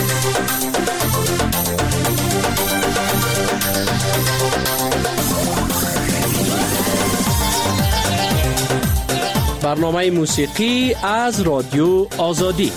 برنامه موسیقی از رادیو آزادی.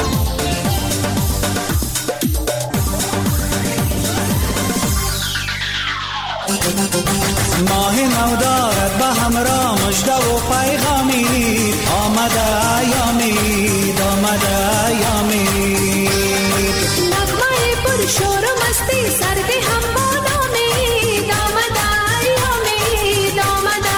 ماه نو دارد به همراه مژده و پیغامی، آمده ایامید، آمده ایامید. نغمه پر شور و مستی سردی هم بانامید، آمده ایامید، آمده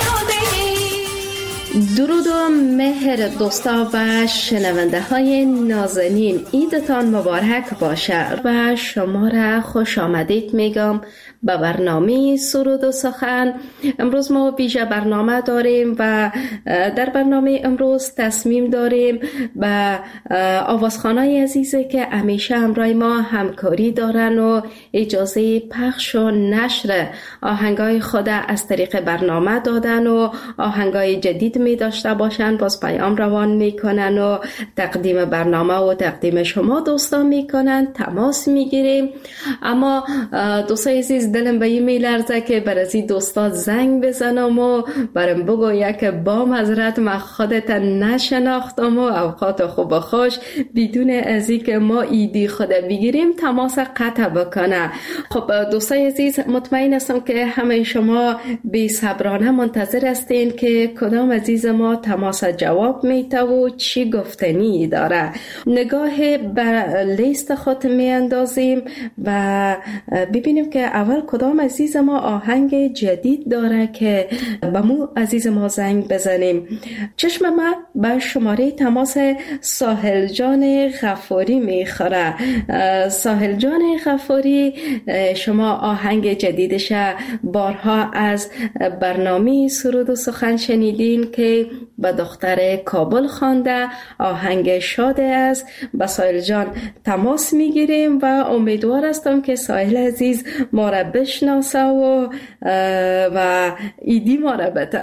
ایامید. درود و مهر دوستا و شنونده های نازنین، عیدتان مبارک باشه و شما را خوش آمدید میگم به برنامه سرود و سخن. امروز ما ویژه برنامه داریم و در برنامه امروز تصمیم داریم به آوازخوانای عزیزی که همیشه همراه ما همکاری دارن و اجازه پخش و نشر آهنگای خود از طریق برنامه دادن و آهنگای جدید می داشته باشن، باز پیام روان می کنن و تقدیم برنامه و تقدیم شما دوستان می کنن. تماس می گیریم، اما دوستای عزیز دلم به این میلرزه که بر از این دوستا زنگ بزنم و برم بگویم که با معذرت من خودت نشناختم و اوقات خوب و خوش بدون از این که ما ایدی خود بگیریم تماس قطع بکنه. خب دوستای عزیز، مطمئن هستم که همه شما بی صبرانه منتظر هستین که کدام عزیز ما تماس جواب میته و چی گفتنی داره. نگاه به لیست خود می اندازیم و ببینیم که اول کدام عزیز ما آهنگ جدید داره که به مو عزیز ما زنگ بزنیم. چشم ما به شماره تماس ساحل جان غفاری میخوره. ساحل جان غفاری، شما آهنگ جدیدش بارها از برنامه سرود و سخن شنیدین که به دختر کابل خوانده، آهنگ شاده است. با ساحل جان تماس میگیریم و امیدوار هستم که ساحل عزیز ما را بشناسه و ایدی ما را بده.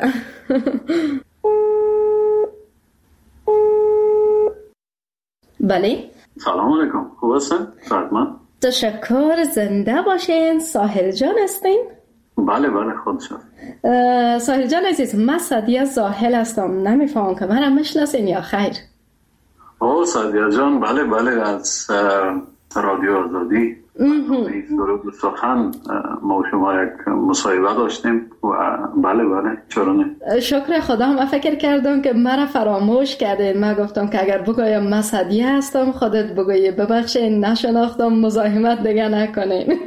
بله، سلام علیکم، خوب هستین؟ سلام. تشکر، زنده باشین. ساحل جان هستین؟ بله خود شد. ساحل جان عزیز، من سعدیه زاهل هستم، نمیفهمم که منم مشناسین یا خیر؟ سعدیه جان، بله از رادیو آزادی سرود و سخن ما شما یک مصاحبه داشتیم و بله چرا نه. شکر خدا. من فکر کردم که مرا فراموش کردین. من گفتم که اگر بگویم من سعدیه هستم خودت بگویی ببخشین نشناختم، مزاحمت دیگه نکنین.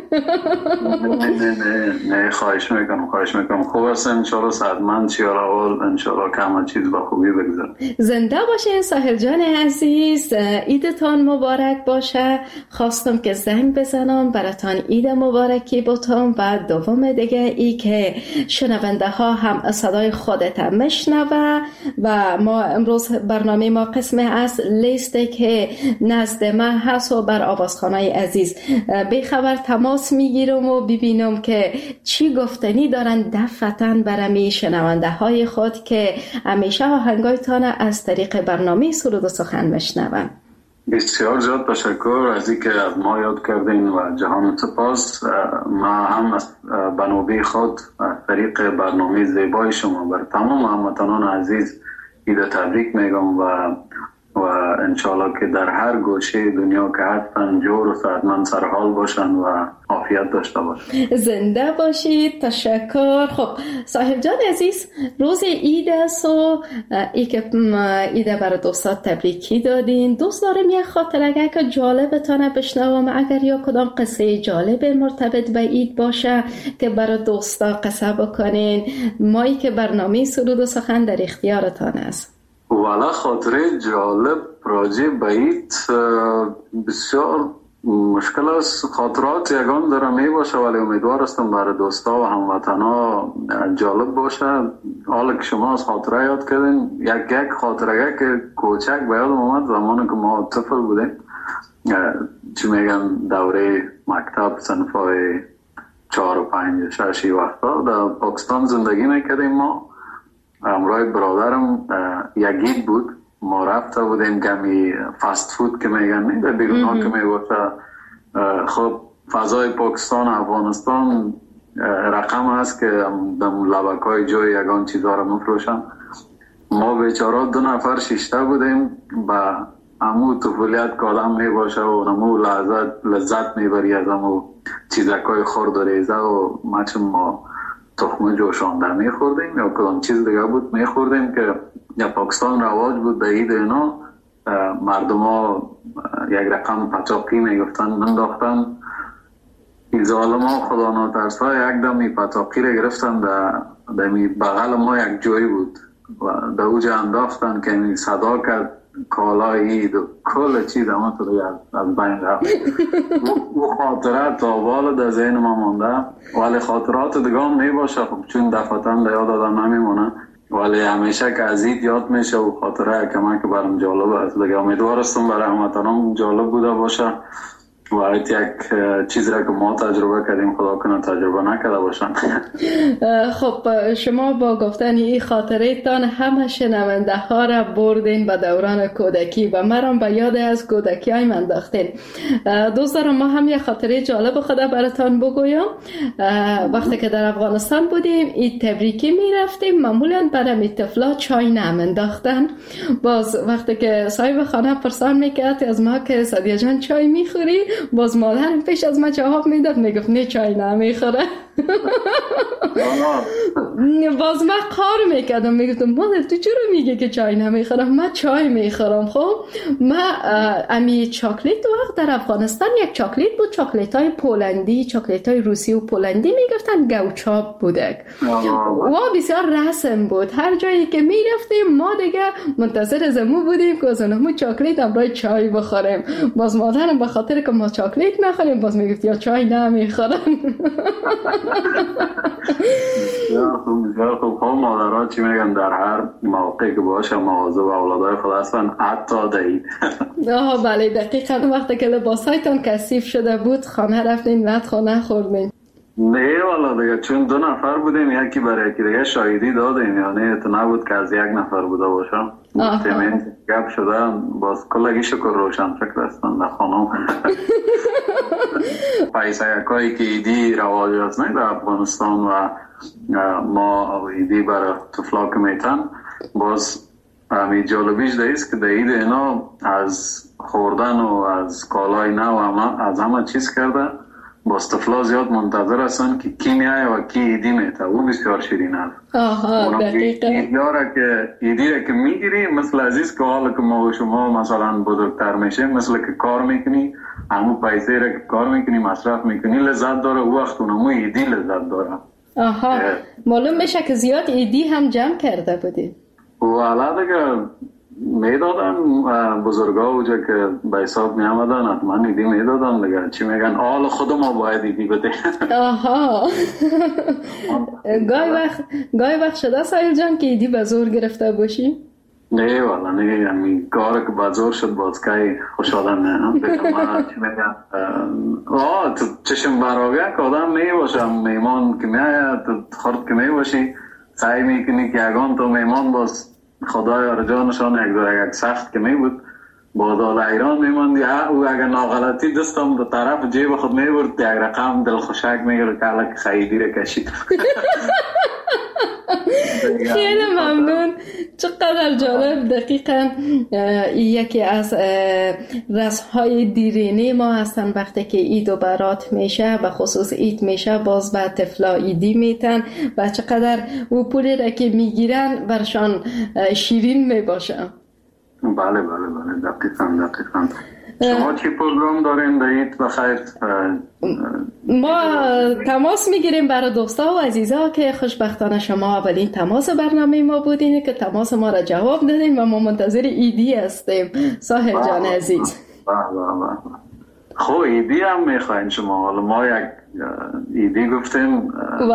نه خواهش میکنم. خوب است انشالله صحتمند چی اول انشالله که همه چیز با خوبی بگذره. زنده باشین ساحل جان عزیز، عیدتان مبارک باشه. خواستم که زنگ بزنم براتان عید مبارکی بتم و دوم دیگه ای که شنونده ها هم صدای خودت میشنوه و ما امروز برنامه ما قسم از لیسته که نزد من هست و بر آوازخوانای عزیز بخبر تماس میگیرم و ببینم که چی گفتنی دارن دفعتاً برمی شنونده های خود که همیشه آهنگایتان از طریق برنامه سرود و سخن میشنون. بسیار زیاد تشکر از اینکه از ما یاد کردین و جهان سپاس. ما هم از بنابه خود از طریق برنامه زیبای شما بر تمام هموطنان عزیز عید تبریک میگم و انشالله که در هر گوشه دنیا که هستن جور و صحتمند سرحال باشن و عافیت داشته باشن. زنده باشید. تشکر. خب ساحل جان عزیز، روز عید است و ای که عید برای دوستات تبریکی دادین. دوست داریم یک خاطره که جالبتانه بشنوم، اگر یا کدام قصه جالب مرتبط به عید باشه که برای دوستا قصه بکنین. مایی که برنامه سرود و سخن در اختیارتان است. والا خاطره جالب راجع به عید بسیار مشکل است. خاطرات یگان داره می باشه ولی امیدوار هستم برای دوستا و هموطنا جالب باشه. حالا که شما از خاطره یاد کردین، یک خاطره که کوچک به یادم اومد زمانی که ما طفل بودیم، چی میگن دوره مکتب صنفای 4 و 5 و 6 وقتا در پاکستان زندگی میکردیم. ما همراه برادرم یک عید بود ما رفته بودیم کمی فست فود که میگن نه در بیرون ها که میگوشه. خب فضای پاکستان افغانستان رقم هست که در لبک های جای یگان چیزها را مفروشن. ما بیچاره 2 نفر شیشته بودیم با امو طفولیت که آدم می باشه و امو لذت میبری از امو چیزکای خورد و ریزه و ما تخم جوشانده میخوردیم یا کدام چیز دیگه بود میخوردیم که یا پاکستان رواج بود به عید اینا مردم ها یک رقم پچاقی میگفتن منداختن. این ظالم ها خدا ناترسا یک دم این پچاقی رو گرفتن در بغل ما یک جایی بود و در اوجه انداختن که این صدا کرد کالای عید و کل چیز اما تو دیگه از بین رفت. او خاطرات تا بالا در ذهن ما مانده ولی خاطرات دیگه هم نمیباشه خب چون دفعتاً در یاد آدم نمیمونه ولی همیشه که از عید یاد میشه و خاطره کمک برام جالب است دیگه. امیدوارستم برای هموطنان جالب بوده باشه و ایت یک چیز را که ما تجربه کردیم خدا کنه تجربه نکرده باشن. خب شما با گفتن این خاطره تان همه شنونده ها را بردین به دوران کودکی و مرام به یاد از کودکی های من انداختین. دوستان ما هم یک خاطره جالب خدا براتان بگویم. وقتی که در افغانستان بودیم این تبریکی می رفتیم معمولا برای طفلا چای نم انداختن. باز وقتی که صاحب خانه پرسان میکرد از ما که سادیا جان چای میخوری باز مادرم پیش از من جواب میداد میگفت نه چای نمیخوره. باز من قار میکردم میگفتم مادر تو چرا میگه که چای نمیخورم؟ من چای میخورم. خب من امی چاکلیت وقت در افغانستان یک چاکلیت بود چاکلیت های پولندی چاکلیت های روسی و پولندی میگفتن گوچاپ بوده و بسیار رسم بود. هر جایی که میرفتیم ما دیگه منتظر زمو بودیم که از اونمو چاکلیت همراه چای بخوریم. باز مادرم به خاطر که ما چاکلیت نخوریم باز میگفت یا چای نمیخورم. بسیار خوب. مادرها چی میگن در هر موقعی که باشه مواظب اولادای خود هستن حتی دهید. بله دقیقا. وقتی که لباسایتان کثیف شده بود خانه رفتین لطخو نخوردین؟ نه والا دیگه چون 2 نفر بودیم یکی برای یکی دیگه شاهدی دادیم یعنی تو نبود که از 1 نفر بوده باشم. گفتیم گپ شده باز کلگی شکر روشن فکر هستن در خانم. پیسه یکایی که ایدی رواج هست نه در افغانستان و ما ایدی برای طفلا که میتن باز همین جالبیش دایست که در اید اینا از خوردن و از کالای نو از همه چیز کرده باز طفلا زیاد منتظر هستن که کی میایه و کی ایدی میته. او بسیار شیرین هست. دقیقا. ایدی را که میگیری مثل عزیز که حالا که ما و شما مثلا بزرگتر میشه مثل که کار میکنی همون پیسه را که کار میکنی مصرف میکنی لذت داره او وقت اونمو ایدی لذت داره. معلوم میشه که زیاد ایدی هم جمع کرده بودی. والا دیگه میدادن بزرگا اوجا که به حساب می آمدن حتما ایدی میدادن دیگه. چی میگن آل خود ما باید ایدی بده. گاهی وقت شده سایل جان که ایدی به زور گرفته باشی؟ نه والا نه یعنی کار که به زور شد باز که خوشحالم نه چی میگن تو چشم براغه که آدم میباشم میمان که میاید خورد که میباشی سعی میکنی که یگان تو میمان باز خدای آرجانشان یک سخت که می بود بازال ایران میماندی او اگر ناغلطی دستم به طرف جیب خود میبرد یک رقم دلخوشک میگرد که الک خیدی رو کشید. خیلی ممنون. چقدر جالب. دقیقا یکی از رسم‌های دیرینه ما هستن وقتی که عید و برات میشه و خصوص عید میشه باز به طفلا ایدی میتن و چقدر او پولی را که میگیرن برشان شیرین میباشه. بله دقیقا. شما چی پروگرام دارین دارید بخیر؟ ما تماس میگیریم برای دوستا و عزیزا که خوشبختانه شما اولین تماس برنامه ما بودین که تماس ما را جواب دادین و ما منتظر ایدی هستیم. ساحل جان عزیز خب ایدی هم میخواین شما؟ حالا ما یک ایدی گفتیم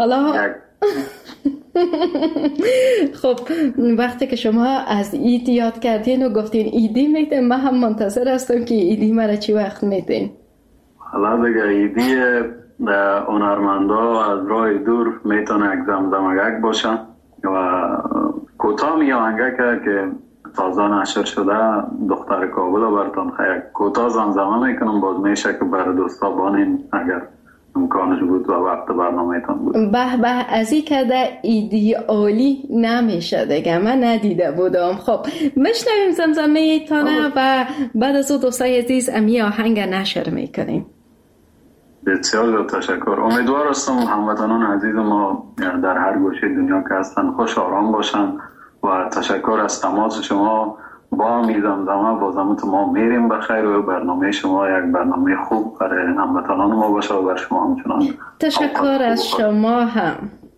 خب وقتی که شما از عید یاد کردین و گفتین ایدی میتین من هم منتظر هستم که ایدی مرا چی وقت میتین؟ حالا دیگه ایدی هنرمندا از راه دور میتونه یک زمزمگک باشن و کوتاه می آهنگک که تازه نشر شده دختر کابل براتون خیلی کوتاه زمزمه میکنم، باز میشه که برای دوستا بانین اگر امکانش بود و وقت برنامه‌تان بود. به به، از این کده ایدئالی نمیشه دیگه، من ندیده بودم. خب میشنویم زمزمه تانه و بعد از او دوستای عزیز امی آهنگ نشر میکنیم. بسیار تشکر. امیدوار هستم هموطنان عزیز ما در هر گوشه دنیا که هستن خوش آرام باشن و تشکر از تماس شما. با میزمزمه بازمت ما میریم بخیر و برنامه شما یک برنامه خوب برای هموطنان ما باشه و بر شما همچنان. تشکر از شما هم.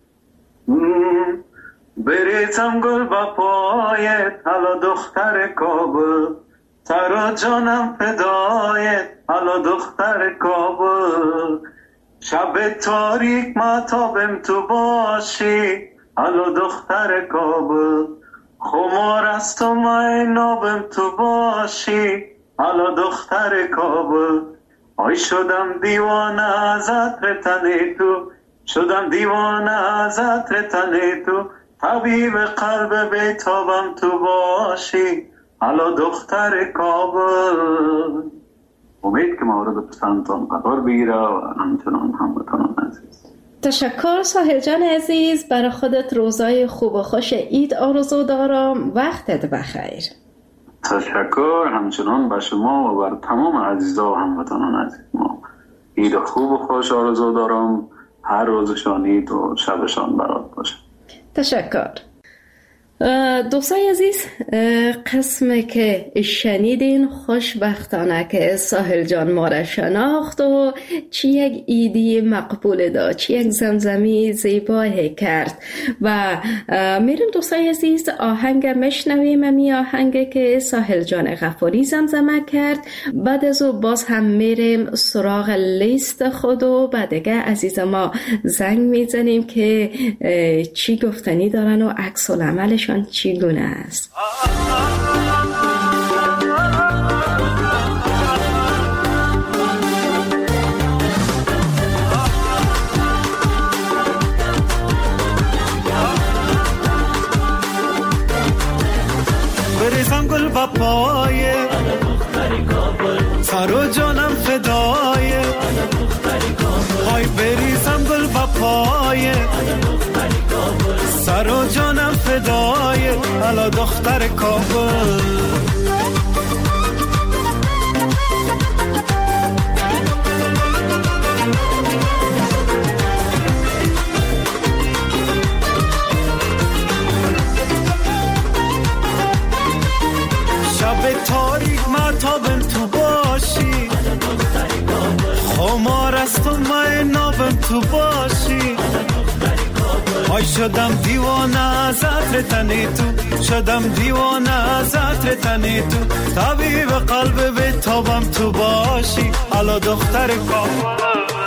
بریزم گل با پایت حالا دختر کابل، سر و جانم فدایت حالا دختر کابل، شب تاریک ماتابم تو باشی حالا دختر کابل، خمار است و مای نابم تو باشی حالا دختر کابل، آی شدم دیوانه از عطر تن تو، شدم دیوانه از عطر تن تو، طبیب قلب بیتابم تو باشی حالا دختر کابل. امید که مورد پسندتان قرار بگیره و همچنان هموطنان عزیز. تشکر ساحل جان عزیز، برای خودت روزای خوب و خوش عید آرزو دارم. وقتت بخیر. تشکر همچنان به شما و بر تمام عزیزا و هموطنان عزیز ما عید خوب و خوش آرزو دارم. هر روزشان عید و شبشان برات باشه. تشکر. دوستای عزیز، قسمی که شنیدین خوشبختانه که ساحل جان ما را شناخت و چی یک ایدی مقبول داد، چی یک زمزمی زیبایی کرد و میریم دوستای عزیز آهنگ مشنویم. امی آهنگ که ساحل جان غفاری زمزمه کرد. بعد از او باز هم میریم سراغ لیست خود و بعد دیگه عزیز ما زنگ میزنیم که چی گفتنی دارن و عکس العملش چگونه است. بریزم گل با پایه سر و جانم فدایه، های بریزم گل با پایه سر و جانم فدایه حالا دختر کابل. شب تاریک ماتابم تو باشی، خمار است و من نابم تو باشی، آی شدم دیوانه از عطر تن تو، شدم دیوانه از عطر تن تو، طبیب قلب بیتابم تو باشی حالا دختر کابل.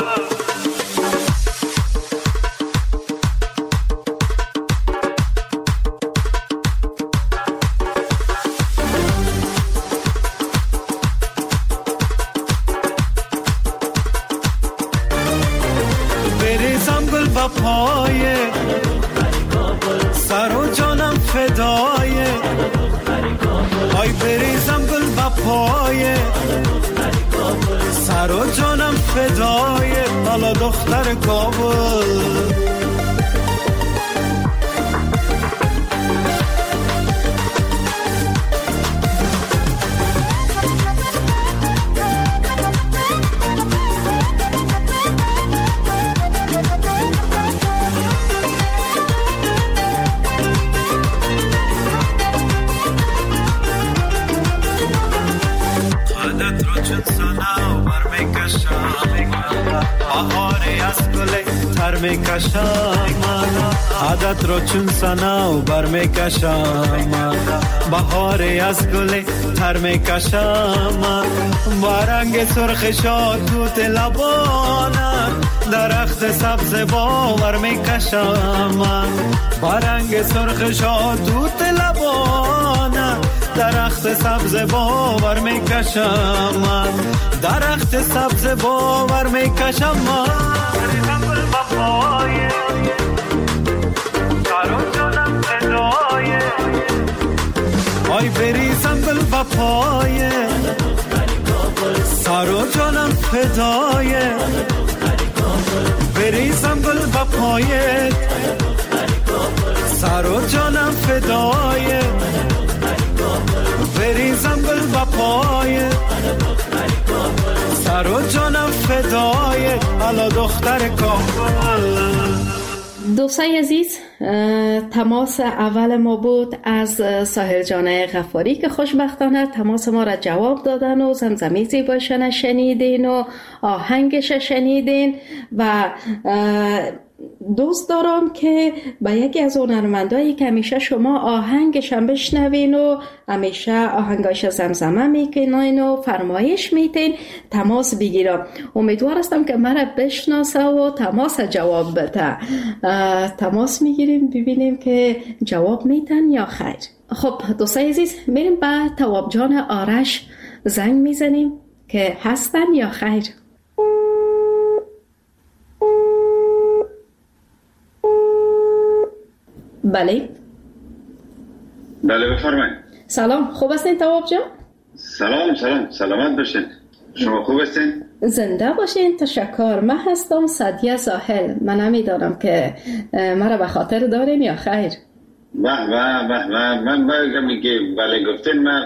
بریزم گل با پایه سر و جانم فدایه، های بریزم گل با پایه سر و جانم فدایه حالا دختر کابل. بهاری از گل تر میکشم، عادت رو چون سنا بر میکشم، بهاری از گل تر میکشم، با رنگ سرخ شاد توت لبانم درخت سبز باور میکشم، با رنگ سرخ شاد توت لبانم درخت سبز باور میکشم، درخت سبز باور میکشم. بریزم گل با پایه سر و جانم فدایه، وای بریزم بل و پایه سر و جانم فدایه بریزم بل و پایه سر و جانم فدایه بریزم بل و پایه سر و جانم فدایه الا دختر کابل. دوستای عزیز، تماس اول ما بود از ساحر جان غفاری که خوشبختانه تماس ما را جواب دادن و زمزمه زیبایشان شنیدین و آهنگش شنیدین و دوست دارم که به یکی از هنرمندایی که همیشه شما آهنگش هم بشنوین و همیشه آهنگاش زمزمه میکنین و فرمایش میتین تماس بگیرم. امیدوار هستم که مرا بشناسه و تماس جواب بده. تماس میگیریم ببینیم که جواب میتن یا خیر. خب دوستای عزیز، میریم به تواب جان آرش زنگ میزنیم که هستن یا خیر. بله بفرمایید. سلام، خوب هستین تواب جان؟ سلام سلامت باشین. شما خوب هستین؟ زنده باشین. تشکر. من هستم سعدیه زاهل. من نمیدانم که مرا به خاطر دارین یا خیر. من باید که بله گفتین. من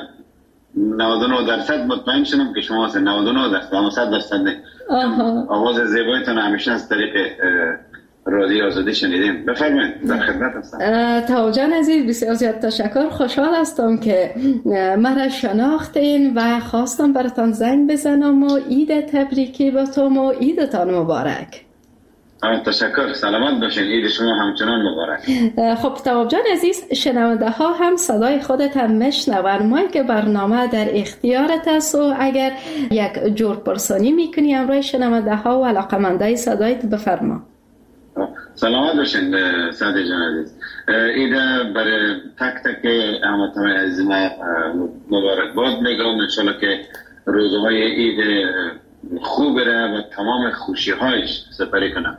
99% مطمئن شدم که شما هستین. 99% اما 100% نه. آواز زیبایتون همیشه از طریق رادیو آزادی شنیدیم. بفرمایید، در خدمت هستم. تواب جان عزیز، بسیار زیاد تشکر. خوشحال هستم که مرا شناختین و خواستم براتان زنگ بزنم و عید تبریکی باتم و عیدتان مبارک. تشکر. سلامت باشین. عید شما همچنان مبارک. خب تواب جان عزیز، شنونده ها هم صدای خودت هم میشنون. ما که برنامه در اختیارت است و اگر یک جور پرسانی میکنی همراه شنونده ها و علاقمندای صدایت بفرما. سلامت باشین سعدی جان عزیز. عید برای تک تک هموطنان عزیز ما مبارکباد میگم. انشالله که روزهای عید خوب بره و تمام خوشی هایش سپری کنم.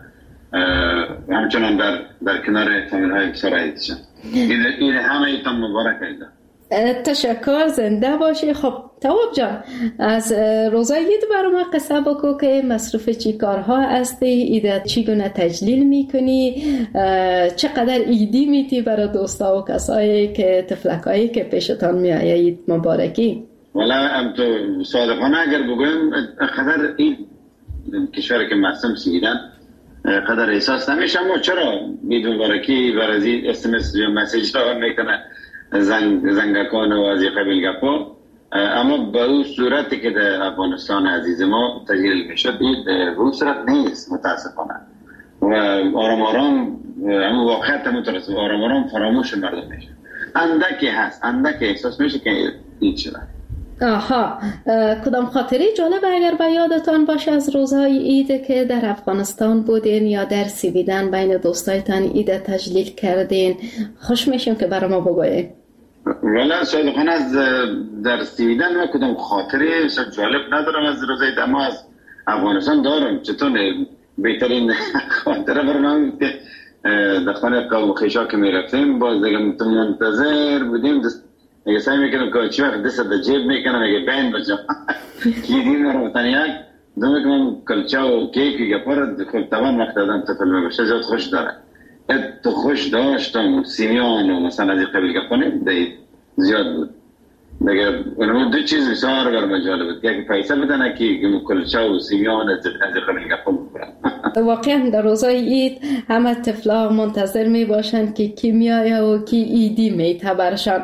همچنان در کنار فامیل های بسیار عزیزشان. عید همه ایتان مبارک عید. تشکر. زنده باشی. خب تواب جان، از روزای عید برام قصه بگو که مصروف چی کارها هستی، عید چگونه تجلیل میکنی، چقدر عیدی میتی برای دوستا و کسایی که تفلکایی که پیشتان میآید. عید مبارکی. والا تو صادقانه اگر بگویم قدر این کشور که محسوم سیدن قدر احساس نمیشه. اما چرا عید مبارکی برای SMS یا مسیج را میکنه زنگکان و از قبیل گپا. اما به اون صورتی که در افغانستان عزیز ما تجلیل میشد به اون صورت نیست متاسفانه. و آرام اما واقعیت مترسم آرام فراموش مردم میشه. اندکی هست، اندکی احساس میشه که این شده. آها، کدام خاطری جالب اگر به یادتان باشه از روزهای عید که در افغانستان بودین یا در سویدن بین دوستایتان عید تجلیل کردین؟ خوش میشیم که برای ما بگویید. والا صادقانه از در سویدن من کدام خاطری جالب ندارم از روزهای عید، اما از افغانستان دارم. چطور بهترین خاطره برنامه که در خانه قوم خیشا که میرفتیم باز دیگه منتظر بودیم. اگه سعی میکنم که چی وقت دست در جیب میکنم اگه بین بچم کلیدی رو تنیاک دو میکنم کلچه و کیکی که پرد خود توان وقت دادم تفل میبشه زیاد خوش داره. تو خوش داشتم سیمیان و مثلا از این قبیل که کنیم زیاد بود. دیگه دو چیز بسیار برام جالب بود که پیسه بدن که کلچه و سیمیان از قبیل که کنیم. واقعا در روزای عید همه طفلا منتظر می باشند که کی میآید و کی عیدی میته برشان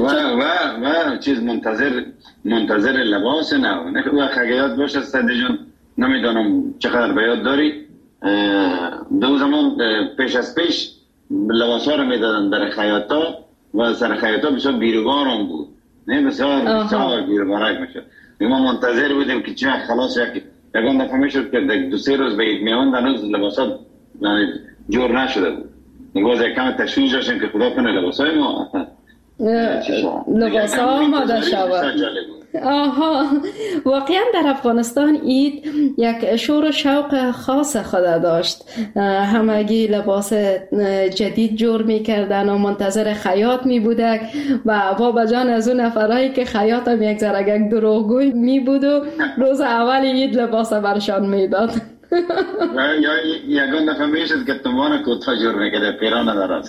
و چیز منتظر لباس نه وقت اگه یاد باشه سعدی جان نمیدانم چقدر به یاد داری دو زمان پیش از پیش لباس ها رو میدادن در خیاطا و سر خیاطا بسیار بیروبار هم بود. نه بسیار بیروبارک میشد. ما منتظر بودیم که چه خلاص یکان دفعه میشد که دو سه روز به عید میان هنوز لباسات جور نشده بود. باز یک کم تشویش داشتیم که خدا کنه لباسای ما لباسا آماده شود. آها، واقعا در افغانستان عید یک شور و شوق خاص خود داشت. همگی لباس جدید جور می کردن و منتظر خیاط می بودک و بابا جان از اون نفرهایی که خیاط هم یک ذره دروغگوی می بود و روز اول عید لباس برشان می داد. یا یگان دفعه میشد که تنبان کوتا جور میکرده پیران ندارد.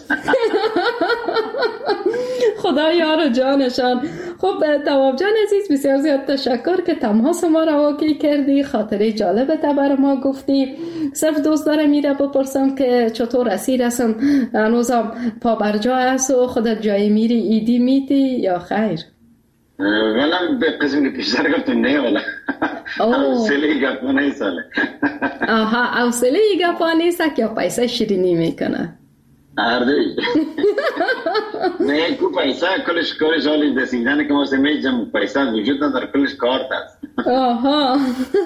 خدا یار جانشان. خب تواب جان عزیز، بسیار زیاد تشکر که تماس ما را واقعی کردی، خاطره جالبت بر ما گفتی. صرف دوست دارم میره بپرسم که چطور اسیر هستم، هنوزم پا بر جا است و خودت جای میری ایدی میتی یا خیر؟ ولم به قسم که پیشتر گفتم نه ولی حوصله گپا نیست. آها، حوصله گپا نیست که پیسه شیرینی میکنه. آردی نه کو پیسه کلش کارش حالی دستیدن که ما سمیجم پیسه وجود نداره، کلش کارت است. آها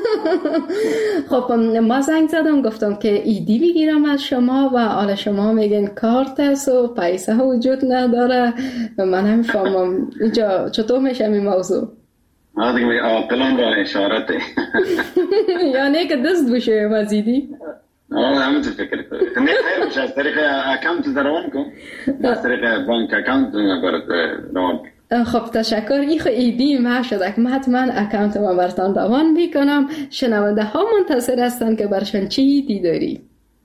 خب ما زنگ زدم گفتم که ایدی بگیرم از شما و حالا شما میگن کارت است و پیسه وجود نداره. من هم فهمم اینجا چطور میشه این موضوع؟ دیگه آقلان را اشارته یعنی که دست بشه مزیدی؟ همه تو فکر کنید. نه خیر بشه از طریق اکانت روان کن، از طریق بانک اکانت روان کن. خب تشکر. این ایدی ما شده که من حتما اکانت ما برتان روان میکنم. شنونده ها منتظر هستن که برشان چی ایدی داری؟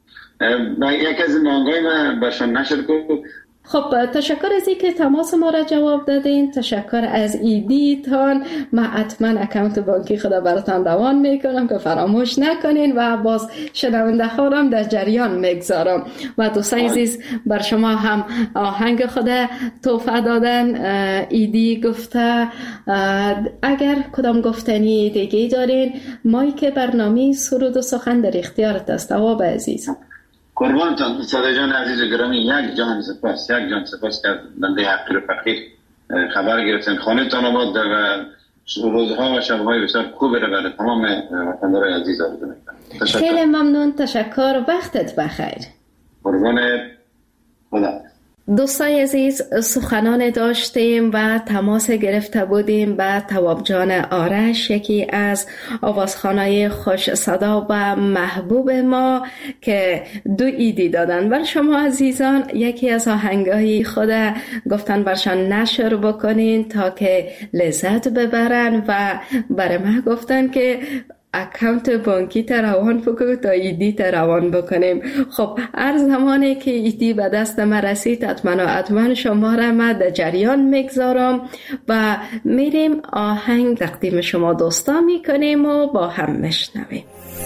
یک از مانگای من برشان نشر کن. خب تشکر از این که تماس ما را جواب دادین. تشکر از ایدی تان. من حتما اکانت بانکی خدا براتان روان میکنم که فراموش نکنین و باز شنونده ها را در جریان میگذارم. و دوستان عزیز بر شما هم آهنگ خدا تحفه دادن. ایدی گفته اگر کدام گفتنی دیگه دارین، مایک برنامه سرود و سخن در اختیارت است. تواب عزیز. قربانتان صدا جان عزیز و گرامی، یک جان سپاس که بنده حقیر و فقیر خبر گرفتن. خانه تان آباد و روزها و شبهای بسیار خوب رو برای تمام وطندار عزیز آرزو میکنم. خیلی ممنون، تشکر. وقتت بخیر. قربان خدا. دوستای عزیز، سخنان داشتیم و تماس گرفته بودیم با تواب جان آرش، یکی از آوازخوانای خوش صدا و محبوب ما که 2 ایدی دادن بر شما عزیزان. یکی از آهنگای خود گفتن برشان نشر بکنین تا که لذت ببرن و برای من گفتن که اکانت بانکی روان بکنیم تا ایدی روان بکنیم. خب هر زمانی که ایدی به دست ما رسید حتما شما را ما در جریان میگذارم و میریم آهنگ تقدیم شما دوستا میکنیم و با هم میشنویم.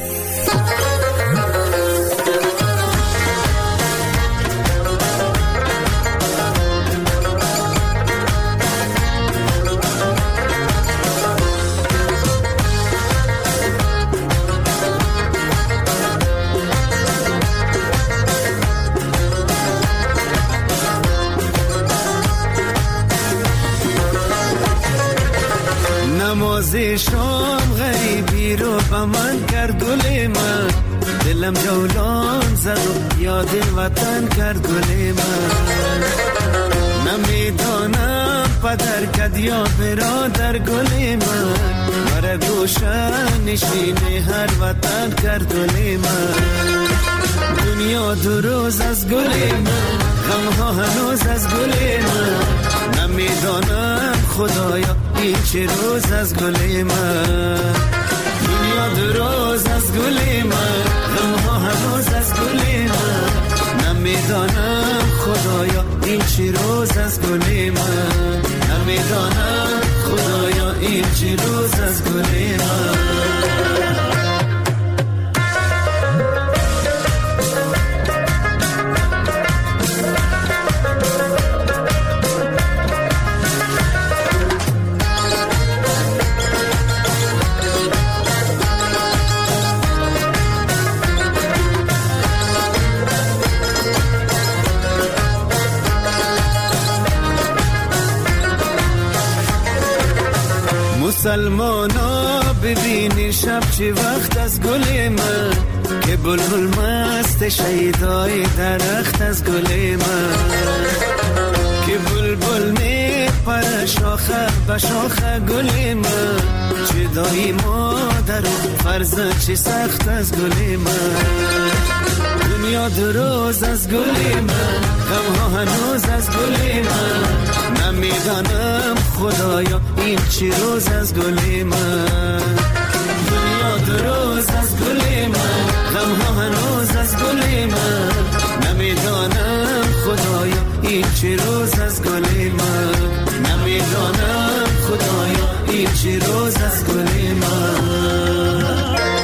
نماز شام غریبی رو با من کرد گل من، دلم جولان زد و یاد وطن کرد گل من. نمیدانم پدر کد یا برادر گل من، مرا گوشن نشینه هر وطن کرد گل من. دنیا 2 روز از گل من، غمها هنوز از گل من. نمیدانم خدایا این چه روز از گل من. دنیا 2 روز از گل من، غمها هنوز از گل من. نمیدانم خدایا این چه روز از گل من. نمیدانم خدایا این چه روز از گل من. مسلمانا ببینی شب چه وقت از گل من، که بلبل مست شیدای درخت از گل من. که بلبل می پر شاخه به شاخه گل من، چه دایی مادر و فرزند چه سخت از گل من. دنیا دو روز از گل من، غم ها هنوز از گل من. نمیدانم خدایا این چه روز از گل من. دنیا دو روز از گل من، غم ها هنوز از گل من. نمیدانم خدایا این چه روز از گل من. نمیدانم خدایا این چه روز از گل من.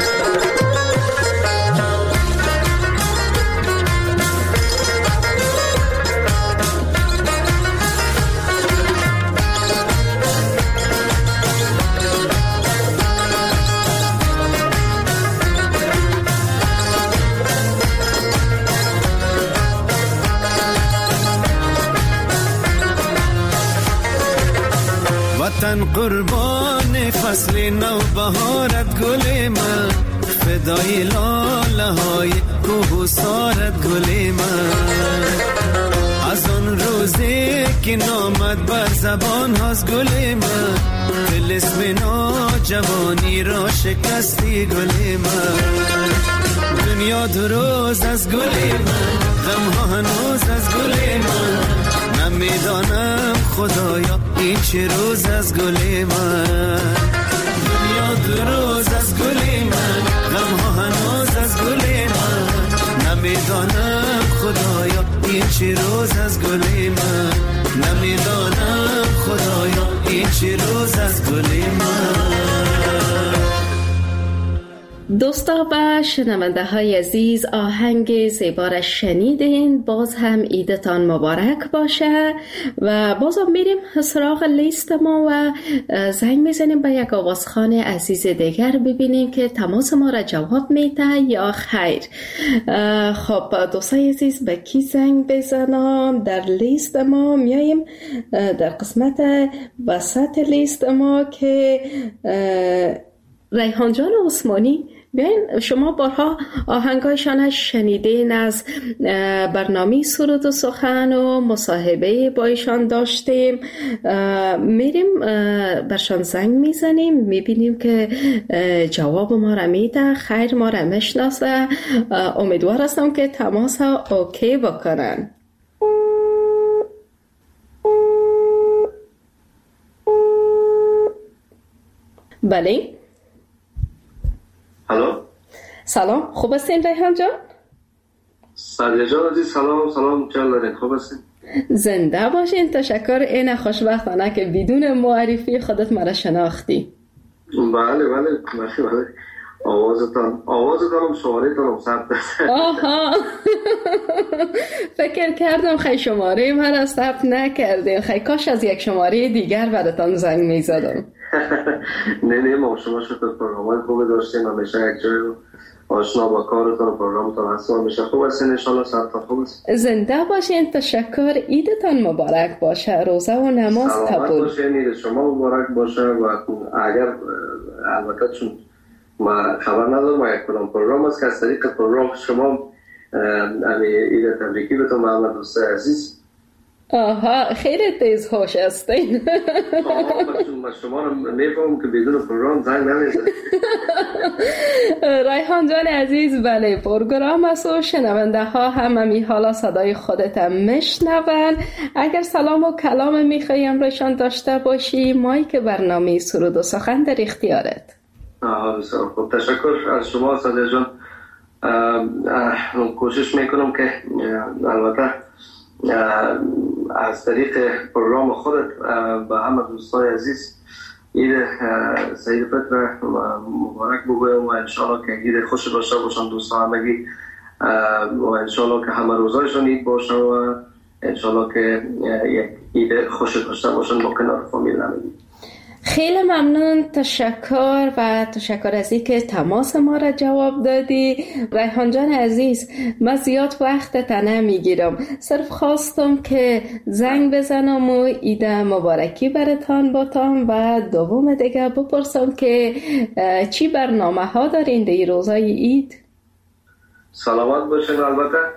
وطن قربان فصل نو بهارت گل من، فدای لاله های کوه و سارت گل من. از آن روزی که نامد بر زبان هاست گل من، طلسم ناجوانی را شکستی گل من. دنیا دو روز از گل من، غم ها هنوز از گل من. نمیدانم خدایا این چه روز از گل من. دنیا دو روز از گل من، غم ها هنوز از گل من. نمیدانم خدایا این چه روز از گل من. نمیدانم خدایا این چه روز از گل من. دوستا و شنونده های عزیز، آهنگ زیبا را شنیدین. باز هم عیدتان مبارک باشه و بازم میریم سراغ لیست ما و زنگ میزنیم به یک آوازخوان عزیز دیگر ببینیم که تماس ما را جواب میده یا خیر. خب دوستای عزیز، به کی زنگ بزنم؟ در لیست ما میاییم در قسمت وسط لیست ما که ریحان جان عثمانی. بیاین، شما بارها آهنگایشان شنیدین، از برنامه سرود و سخن و مصاحبه با ایشان داشتیم. میریم برشان زنگ میزنیم، میبینیم که جواب ما را میده، خیر ما را میشناسه. امیدوار هستم که تماس ها اوکی بکنن. بله. الو، سلام، خوب هستین ریحان جان؟ سالیه جان عزیز، سلام چند دارین؟ خوب هستین؟ زنده باشین. تشکر، این خوشبختانه که بدون معرفی خودت مرا شناختی. بله آوازتانم شماره‌تانم ثبت. آها فکر کردم خیلی شماره مرا ثبت نکردین. خیلی کاش از یک شماره دیگر براتان زنگ میزدم. نه ما شما شکر پروگرام‌های خوب داشتیم، همیشه یک جای آشنا با کارتان و پروگرامتان هستم. همیشه خوب هستین، ان شاءالله سرتان خوب است. زنده باشین. تشکر، عیدتان مبارک باشه، روزه و نماز قبول. سلامت باشین، عید شما مبارک باشه. و اگر البته چون ما خبر ندارم ما یک کدام پروگرام است که از طریق پروگرام شما عید تبریکی بهتون محمد دوست عزیز. آها، خیلی تیز هوش هستین. من شما رو میفهمم که بدون پروگرام زنگ نمیزنید. ریحان جان عزیز، بله پروگرام است و شنونده ها هم حالا صدای خودت هم میشنون. اگر سلام و کلام میخوایی امرشان داشته باشی، مایک برنامه سرود و سخن در اختیارت. بسیار خوب، تشکر از شما سالیه جان. کوشش میکنم که البته از طریق پروگرام خودت به همه دوستای عزیز عید سعید فطر مبارک بگویم و انشالله که عید خوش داشته باشن دوستا همگی و انشالله که همه روزایشون عید باشه و انشالله که یک عید خوش داشته باشن با کنار فامیل همگی. خیلی ممنون، تشکر و تشکر از اینکه تماس ما را جواب دادی. ریحان جان عزیز، من زیاد وقتت نمیگیرم، صرف خواستم که زنگ بزنم و عید مبارکی براتان باتم و دوم دیگه بپرسم که چی برنامه ها دارین در روزای عید؟ سلامت باشین. البته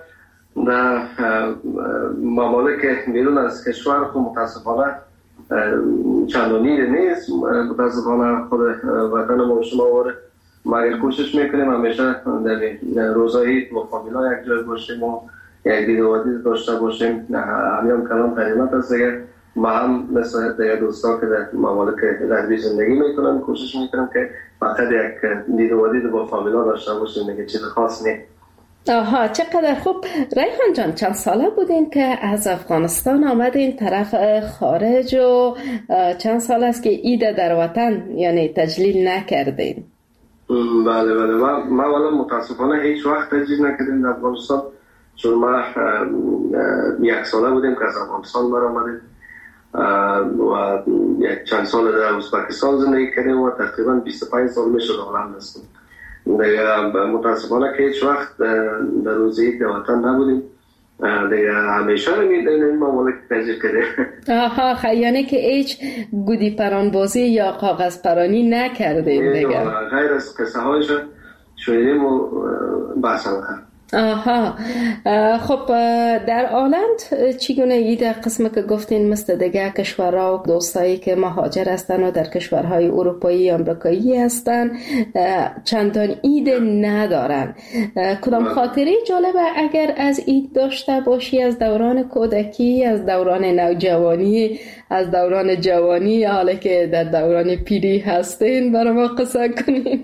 در ممالک بیرون از کشور خود متاسفانه چندانی نیست. متاسفانه خود وطن ما شما واره ما کوشش میکنیم همیشه در روزایی با فامیلا یک جای باشیم و یک دیدوادی داشته باشیم. همین کلام قدیمت است دیگه. ما هم مثل دیگه دوستا که در ممالک غربی زندگی میکنن کوشش میکنم که فقط یک دیدوادی با فامیلا داشته باشیم دیگه، چیز خاص نیست. آها، چقدر خوب. ریحان جان، چند ساله بودین که از افغانستان آمدین طرف خارج و چند سال است که عید در وطن یعنی تجلیل نکردین؟ بله ما والا متاسفانه هیچ وقت تجلیل نکردیم در افغانستان، چون ما یک ساله بودیم که از افغانستان برآمدیم و یک چند سال در ازبکستان زندگی کردیم و تقریبا 25 سال میشه هلند هستیم. متاسفانه که هیچ وقت در روزی وطن نبودیم دیگه، همیشه این ممالک تجلیل کرده. آها، یعنی که هیچ گودی پران بازی یا کاغذ پرانی نکردیم دیگه؟ غیر از قصه هایش شنیدیم و بحث هم کرد. آها، خب در آلند چگونه عید قسم که گفتین مثل دیگه کشورها و دوستایی که مهاجر هستن و در کشورهای اروپایی آمریکایی هستن چندان عید ندارن؟ کدام خاطره جالبه اگر از عید داشته باشی، از دوران کودکی، از دوران نوجوانی، از دوران جوانی، حالا که در دوران پیری هستین برای ما قصه کنین؟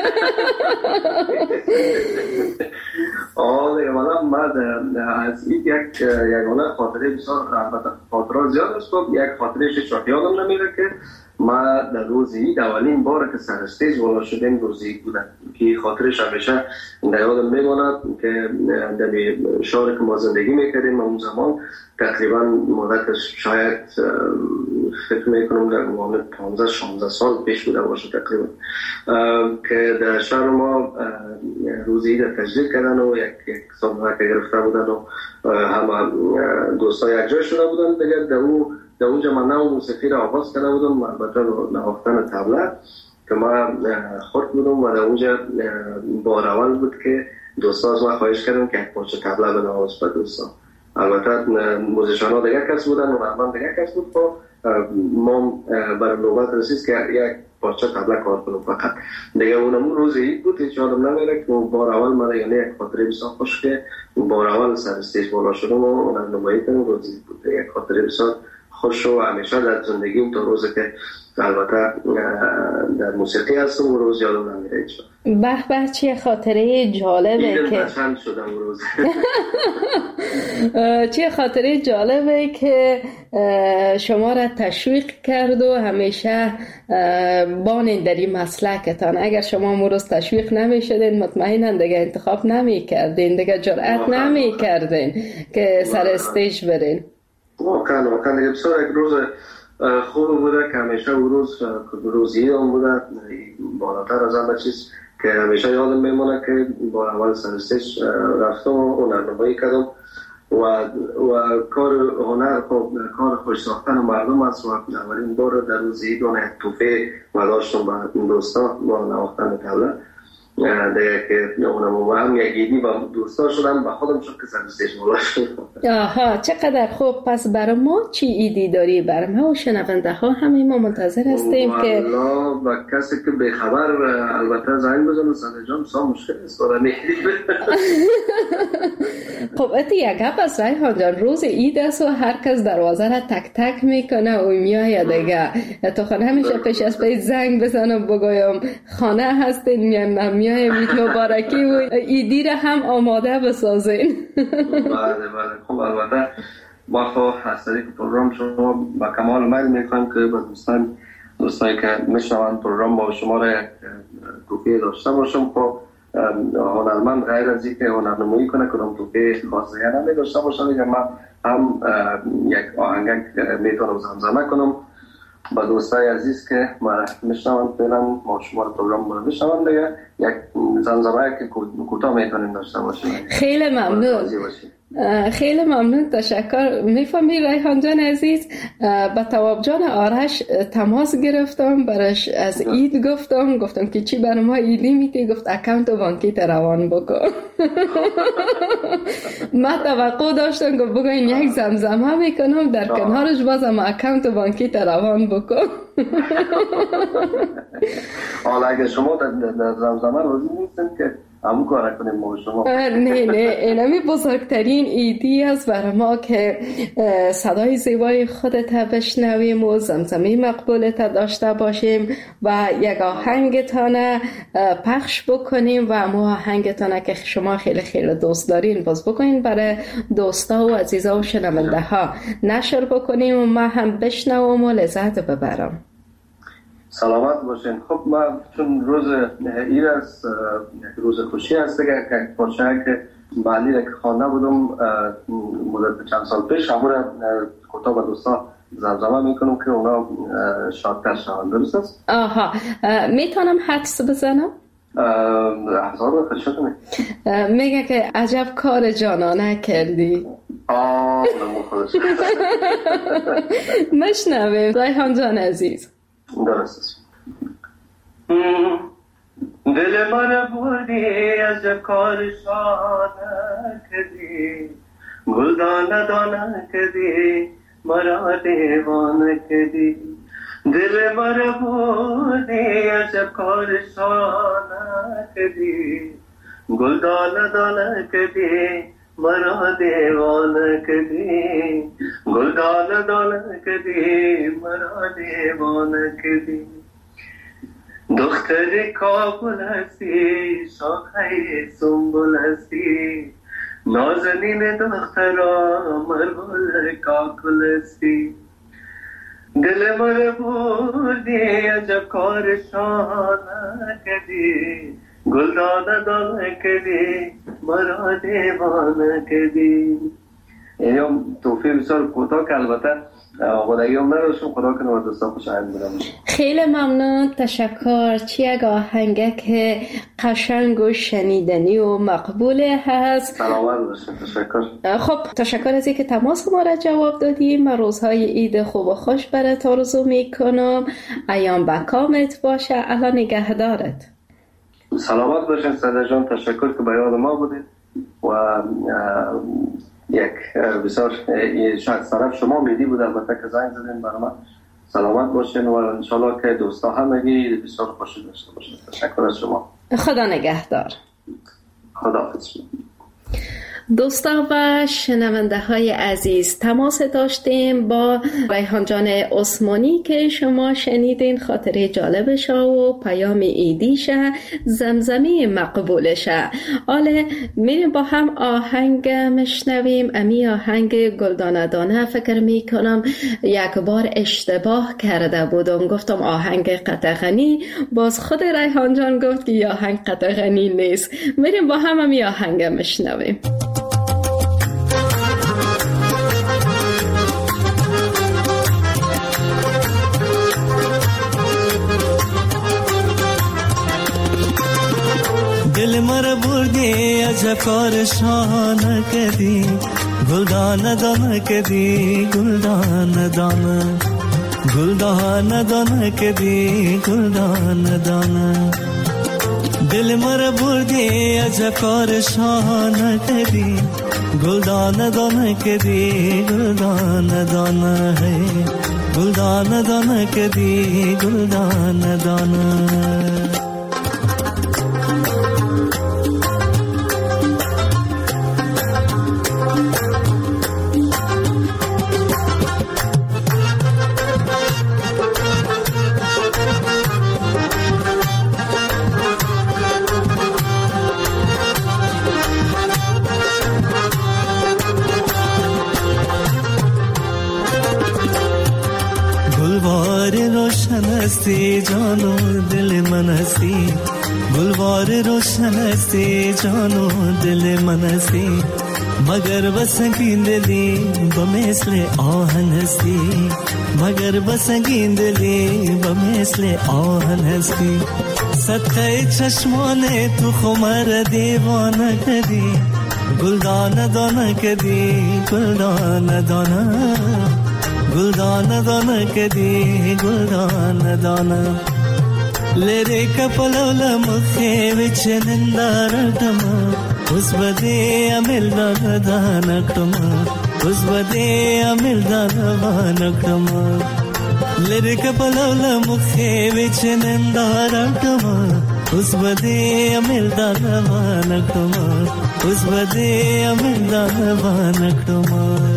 دیگه ما از این یگانه خاطره بسیار البته خاطرات زیاد است. یک خاطره شاید یادم نمیره که ما در روز عید اولین بار که سر استیج بالا شدیم روز عید بودن که خاطرش همیشه در یادم میماند که در شهری که ما زندگی میکردیم اون زمان تقریبا مدتش شاید فکر میکنم در مورد 15-16 سال پیش بوده باشه تقریبا، که در شهر ما روز عید تجلیل کردن و یک سامانه که گرفته بودن و همه دوستا یک جای شده بودن دیگه. در اونجا من نو موسیقی را آغاز کرده بودم، البته نواختن طبله که ما خورد بودم و در اونجا بار اول بود که دوستا از ما خواهش کردن که یک پارچه طبله بنواز به دوستا. البته موزیشان ها دیگه کس بودن و من دیگه کس بود. ما برای نوبت رسید که یک پارچه طبله کار کنم فقط دیگه. اونم روز عید بود، هیچ یادم نمیره که بار اول من یعنی یک خاطره بسیار خوش که بار اول سر استیج بالا شدم و اونم نمایی کردم روز عید بود. یک خاطره بسیار خوش و همیشه در زندگیم تا روزی که البته در موسیقی هستم و روز یادم نمیره هیچ وقت. به چه خاطره جالبه که پسند شدم روز. چه خاطره جالبه که شما را تشویق کرد و همیشه بانین در این مسلکتان. اگر شما مروز تشویق نمیشدین مطمئناً دیگه انتخاب نمیکردین، دیگه جرأت نمیکردین که سر استیج برین. واقعا دیگه بسیار یک روز خوب بوده که همیشه روز عید هم بوده بالاتر از همه چیز که همیشه یادم میمونه که با اول سر استیج رفتم و هنرنمایی کردم و کار هنر کار خوش ساختن مردم است و اولین بار در روز عید اون توفه و داشتم با دوستا با نواختن طبله دیگه که اونم هم یک عیدی با دوستا شدم و خودم شد که سر استیج بالا شدم. آها، چقدر خوب. پس برای ما چی عیدی داری؟ برای ما و شنونده ها همه ما منتظر هستیم که والا با کسی که بخبر البته زنگ بزنه صدای جان بسیار مشکل است خب اتی یک گپ است ریحان جان، روز عید است و هر کس دروازه را تک تک میکنه و میای دیگه. تو خانه همیشه پیش از پی زنگ بزنم بگویم خانه هستین میای عید مبارکی و عیدی را هم آماده بسازین. بله خب البته ما خب از طریق پروگرام شما با کمال میل میکنم که با دوستایی که میشنوند پروگرام با شما را یک توفیه داشته باشم. خب هنرمند غیر از اینکه هنرنمایی کنه کدام توفیه خاصی نمی داشته باشم دیگه. من هم یک آهنگ میتونم زمزمه کنم با دوستای عزیز که ما میشنوند فعلا ما شما پروگرام رو میشنوند دیگه. یک زمزمه که کوتاه میتونیم داشته باشیم. خیلی ممنون. خیلی ممنون، تشکر. میفهمی ریحان جان عزیز، با تواب جان آرش تماس گرفتم، برش از عید گفتم که چی برای ما ایدی میتی؟ گفت اکانت بانکی روان بکن. من توقع داشتم که بگوین یک زمزمه میکنم، در کنارش بازم اکانت بانکی روان بکن. حالا اگه شما در زمزمه راضی نیستن که همون کار کنیم ما شما. نه اینمی بزرگترین ایدی است برای ما که صدای زیبای خودت بشنویم و زمزمه مقبولت داشته باشیم و یک آهنگتان پخش بکنیم و ما آهنگتان که شما خیلی خیلی دوست دارین باز بکنین برای دوستا و عزیزا و شنونده ها نشر بکنیم و ما هم بشنوم و لذت ببرم. سلامت باشین. خب ما چون روز ایر است، یک روز خوشی است دیگه، که پارچه که بعدی را که خوانده بودم مدت چند سال پیش همون کوتاه با دوستا زمزمه میکنم که اونا شادتر شوند. درست است؟ آها، میتونم حدس بزنم؟ هزار خدشه کنی میگه که عجب کار جانانه کردی. خودش مشنویم ریحان جان عزیز. درست است. دل من بردی از کار شانه کردی، گلدانه دانه کردی، مرا دیوانه کردی. دل من بردی از کار شانه کردی، گلدانه دانه کردی، مرا دیوانه کردی. گلدانه دانه کردی، مرا دیوانه کردی. دختر کابل هستی، شاخه سنبل هستی، نازنین دخترا مرغل کاکل هستی. دل من بردی عجب کار شانه کردی، گلدانه دانه کردی، مرا دیوانه کردی. یعنی هم توفیق بسیار کوتاه که البته خدایی هم نداشتم، خدا کنه و دوستا خوش آهنگ بودم. خیلی ممنون، تشکر. چی یک آهنگه که قشنگ و شنیدنی و مقبوله هست. سلامت باشید. تشکر. خب تشکر از اینکه تماس ما را جواب دادیم. من روزهای عید خوب و خوش برات آرزو میکنم. ایام بکامت باشه. الان نگهدارت. سلامت باشین صدر جان. تشکر که به یاد ما بودید و یک بسیار شاید طرف شما میدی بود البته که زنگ زدین برای من. سلامت باشین و انشالله که دوستا همگی بسیار خوشی داشته باشین. تشکر از شما. خدا نگهدار. خداحافظ. دوستا و شنونده های عزیز، تماس داشتیم با ریحان جان عثمانی که شما شنیدین. خاطره جالبشه و پیام ایدیشه، زمزمه مقبولشه. حالا میریم با هم آهنگ مشنویم. امی آهنگ گلدانه دانه فکر میکنم یک بار اشتباه کرده بودم، گفتم آهنگ قطغنی، باز خود ریحان جان گفت که آهنگ قطغنی نیست. میریم با هم امی آهنگ مشنویم. دل مرا بردی عجب کار شانه کردی، گلدانه دانه کردی، گلدانه دانه، گلدانه دانه کردی، گلدانه دانه. دل مرا بردی عجب کار شانه کردی، گلدانه دانه کردی، گلدانه دانه، گلدانه دانه کردی، گلدانه دانه. هستی جان و دل من هستی، گلوار روشن هستی جان و دل من هستی، مگر بسنگین دلی بمثل آهن هستی، مگر بسنگین دلی بمثل آهن هستی. صدقه چشمان تو خمر دیوانه کردی، گلدانه دانه کدی گلدانه دانه گلدانه دانه کدی گلدانه دانه لری کپلول مخه وچ نندارتم اوس بده عمل دانه کړم اوس بده عمل دانه کړم لری کپلول مخه وچ نندارتم اوس بده عمل دانه کړم اوس بده عمل دانه کړم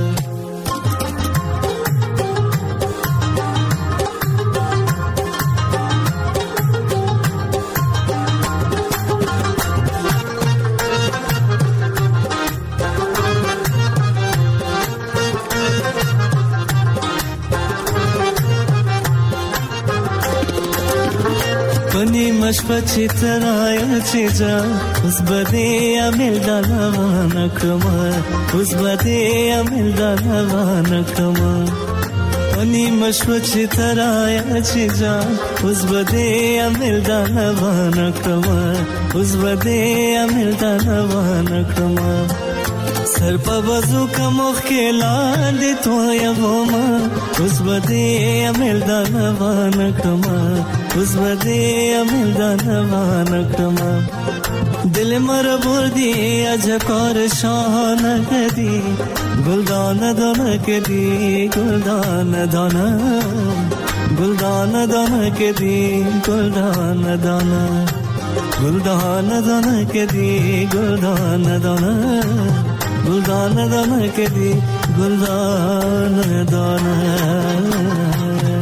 پنی مشپا چی ترایا چی جا اس بده عمل دانوان کما اس بده عمل دانوان کما پنی مشپا چی ترایا چی جا اس بده عمل دانوان کما اس بده عمل دانوان کما سر پا بازو کا مخ کے لاندے تو یا وما اس بده عمل دانوان کما اس بده عمل دانوان کما دل مر بردی اجکار شان کدی گلدان دان کدی گلدان دانا گلدان دان کدی گلدان دانا گلدان دان کدی گلدان دانا گلدان دان کدی گلدان دانا.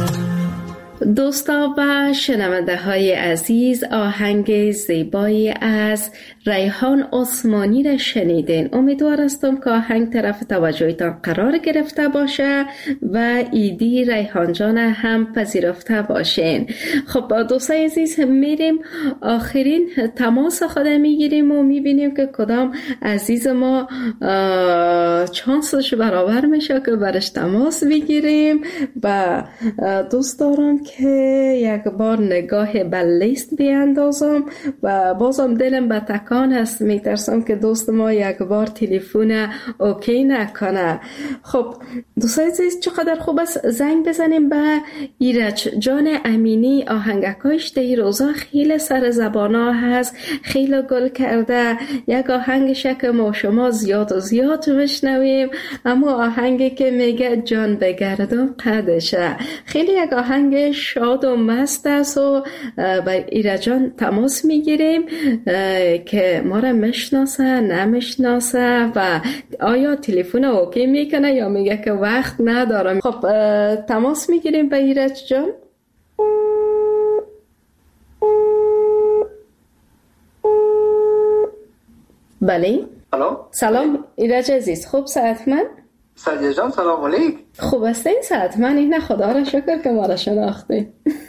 دوستا و شنونده های عزیز، آهنگ زیبایی از ریحان عثمانی را شنیدین. امیدوار هستم که آهنگ طرف توجهتان قرار گرفته باشه و ایدی ریحان جان هم پذیرفته باشین. خب دوستای عزیز، میریم آخرین تماس خود میگیریم و میبینیم که کدام عزیز ما چانسش برابر میشه که برش تماس بگیریم و دوست دارم که یک بار نگاه به لیست بیاندازم و بازم دلم به تکان است، میترسم که دوست ما یک بار تلفن اوکی نکنه. خب دوستای عزیز، چقدر خوب است زنگ بزنیم به ایرج جان امینی. آهنگکاش در روزا خیلی سر زبانا هست، خیلی گل کرده. یک آهنگش که ما شما زیاد و زیاد میشنویم، اما آهنگی که میگه جان بگردم قدشه، خیلی یک آهنگ شاد و مست است و با ایرجان تماس میگیریم که ما را میشناسه نمیشناسه و آیا تلفن اوکی میکنه یا میگه که وقت ندارم. خب تماس میگیریم با ایرج جان. بله سلام ایرج عزیز، خوب صحتمند؟ سعدیه جان سلام علیک. خوب هستین صحتمند؟ این خدا را شکر که ما را شناختی.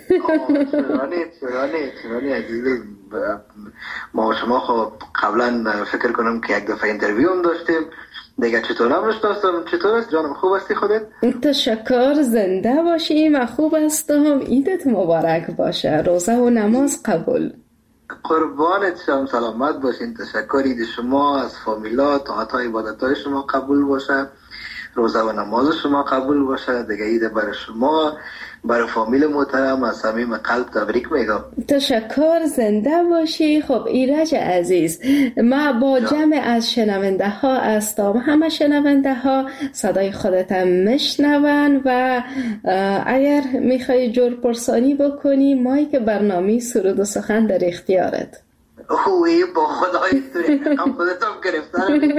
شرانی عزیز، ما شما خب قبلا فکر کنم که یک دفعه اینترویو هم داشتیم دیگه. چطور نمیشناسم؟ چطور است جانم؟ خوب هستی خودت؟ تشکر، زنده باشی. من خوب هستم. عیدت مبارک باشه، روزه و نماز قبول. قربانت شم، سلامت باشین. تشکر. عید شما از فامیلا، طاعت‌های عبادت‌های شما قبول باشه، روزه و نماز شما قبول باشه. دیگه عید برای شما، برای فامیل محترم از صمیم قلب تبریک میگم. تشکر، زنده باشی. خب ایرج عزیز، ما با جمع از شنونده ها هستم. همه شنونده ها صدای خودت هم میشنون و اگر میخوای جور پرسانی بکنی، مایی که برنامه سرود و سخن در اختیارت. اوه با خدای توری هم خودتم گرفتن.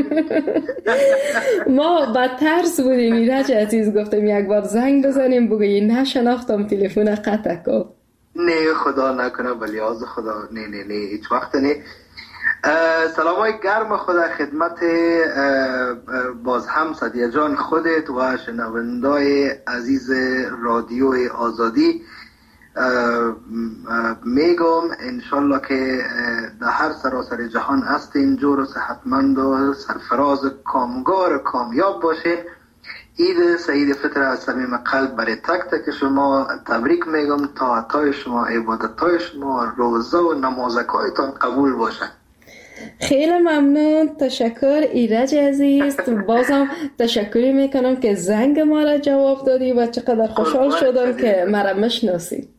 ما بدترس بودیم ایرج عزیز، گفتم یک بار زنگ بزنیم بگویی نشناختم تلفن قطع کن. نه خدا نکنه، ولی از خدا نه هیچ وقت نه. سلام های گرم خدا خدمت باز هم سعدیه جان، خودت و شنوندای عزیز رادیو آزادی میگم انشالله که در هر سراسر جهان هستین، جور و صحتمند و سرفراز کامگار کامیاب باشین. عید سعید فطر از صمیم قلب برای تک تک شما تبریک میگم. طاعت‌های شما، عبادت‌های شما، روزه و نمازکایتان قبول باشه. خیلی ممنون، تشکر ایرج عزیز. بازم تشکری میکنم که زنگ ما را جواب دادی و چقدر خوشحال شدم که مرا مشناسی.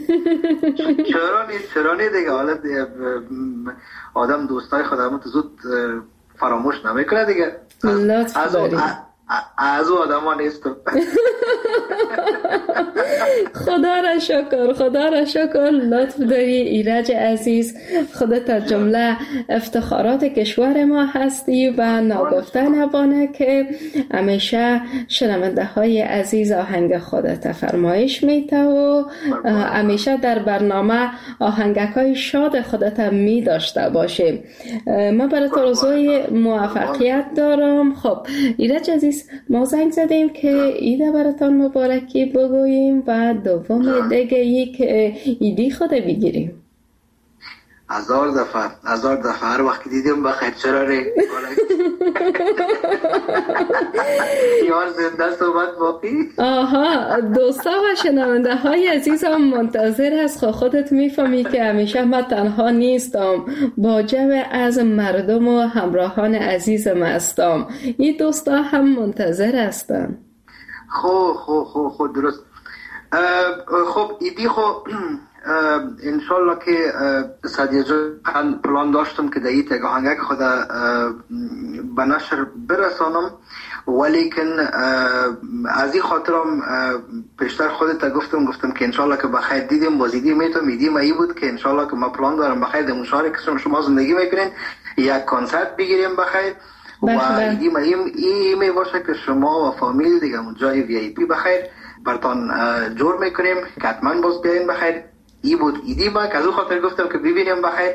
چرا نه دیگه، حالا آدم دوستای خودمون زود فراموش نمیکنه دیگه. لطف داری. از او آدم ها نیستم. خدا را شکر. لطف داری ایرج عزیز. خودت از جمله افتخارات کشور ما هستی و ناگفته نبانه که همیشه شنونده های عزیز آهنگ خودت فرمایش میته و همیشه در برنامه آهنگک های شاد خودت می داشته باشیم. ما برای تو آرزوی موفقیت دارم. خب ایرج عزیز، ما زنگ زدیم که ایده براتان مبارکی بگوییم و دوم دیگه ای که ایدی خود بگیریم. هزار دفعه هر وقت دیدیم بخیر، چرا ره یار زنده صحبت باقی. آها، دوستا و شنونده های عزیزم منتظر است. خودت میفهمی که همیشه من تنها نیستم، با جمع از مردم و همراهان عزیزم هستم. این دوستا هم منتظر هستن. خب درست. خب ایدی خب انشالله که سادیه جان پلان داشتم که دایید یک آهنگک خود به نشر برسانم، ولیکن از این خاطرم پیشتر خودت گفتم که انشالله که بخیر دیدیم بازیدی میتونم ایدیم ای بود که انشالله که ما پلان دارم بخیر در مشارک شما زندگی میکنین یک کنسرت بگیریم بخیر و ایدیم ای می باشه که شما و فامیل دیگه جای وی ای پی بخیر برتان جور میکنیم که حتما باز بیاین بخیر. ای بود ایدی ما که از اون خاطر گفتم که ببینیم بخیر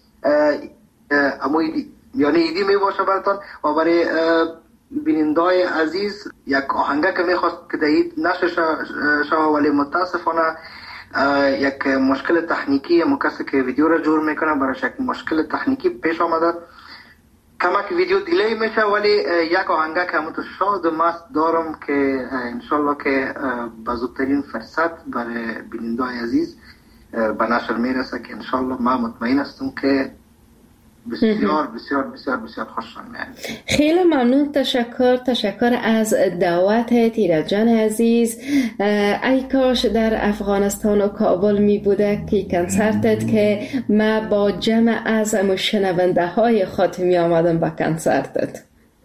اما یعنی ایدی می باشه برتان و برای بینندای عزیز یک آهنگه که میخواست که دایید نشه شما، ولی متاسفانه یک مشکل تکنیکی کسی که ویدیو را جور میکنه براش یک مشکل تکنیکی پیش آمده، کمک ویدیو دیلی میشه، ولی یک آهنگه که همونطور شاد و مست دارم که انشالله که بزرگترین فرصت برای بینندای عزیز به نشر میرسه که انشالله ما مطمئن هستم که بسیار بسیار بسیار بسیار خوشحال می‌آیم. خیلی ممنون. تشکر از دعوت ایرج جان عزیز. ای کاش در افغانستان و کابل می بوده که کنسرتت که ما با جمع از شنونده های خود می آمدم با کنسرتت.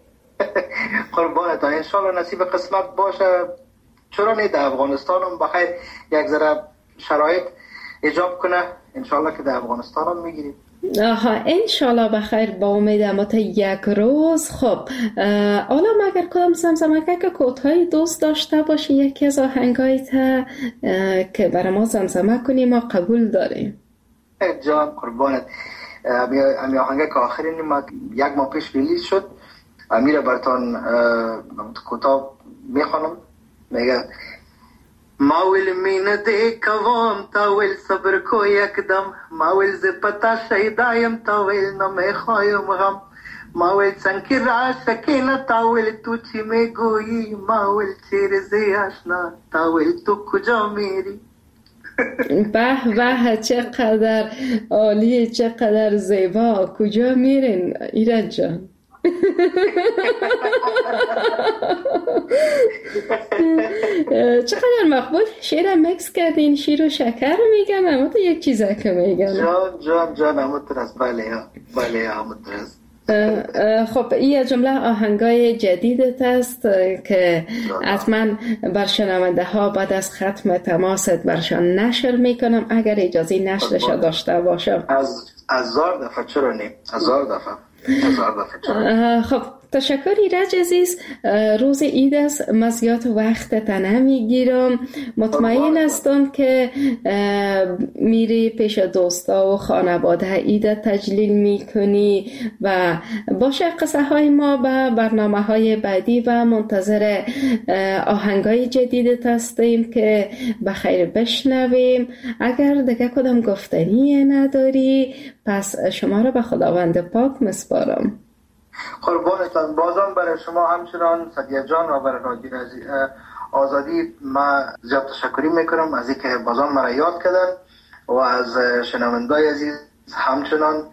قربانت، انشالله نصیب قسمت باشه. چرا نه در افغانستان هم بخیر یک ذره شرایط ایجاب کنه، انشالله که در افغانستان هم میگیریم. آها، انشالله بخیر، با امیدم تا یک روز. خب حالا مگر کدام زمزمه که کوتاهی دوست داشته باشی یکی از آهنگای تا که برای ما زمزمه کنی ما قبول داریم. جان قربانت، امی آهنگه که آخرین ما یک ماه پیش ریلیز شد، امیره برتان کوتاه میخوانم. میگه ما ویل مینه دی کوام تا ویل صبر کو یکدم، ما ویل ز پتا شیدایم تا ویل نمیخوایم غم، ما ویل سنکی را شکینا تا ویل تو چی میگویی، ما ویل چیر زی آشنا تا ویل تو کجا میری. به چقدر عالی، چقدر زیبا. کجا میرین ایرج جان؟ چقدر مقبول. شیر مکس کردین، شیر و شکر میگن، اما تو یک چیزه که میگن. جان همونطور بله همونطور است. خب این جمله آهنگای جدیدت است که حتما بر شنونده ها بعد از ختم تماست برشان نشر میکنم اگر اجازه نشرش داشته باشم. از 1000 دفعه چرا نه؟ 1000 دفعه. خب تشکر ایرج عزیز. روز عید است، من زیاد وقتت نمیگیرم. مطمئن هستم که میری پیش دوستا و خانواده عید تجلیل میکنی و باشه قصه های ما به برنامه های بعدی و منتظر آهنگ های جدیدت هستیم که بخیر بشنویم. اگر دیگه کدام گفتنی نداری پس شما رو به خداوند پاک مسپارم. قربانتان، بازم برای شما همچنان سادیه جان و برای رادیو آزادی ما زیاد تشکری میکنم از اینکه بازم مرا یاد کردن و از شنوندای عزیز همچنان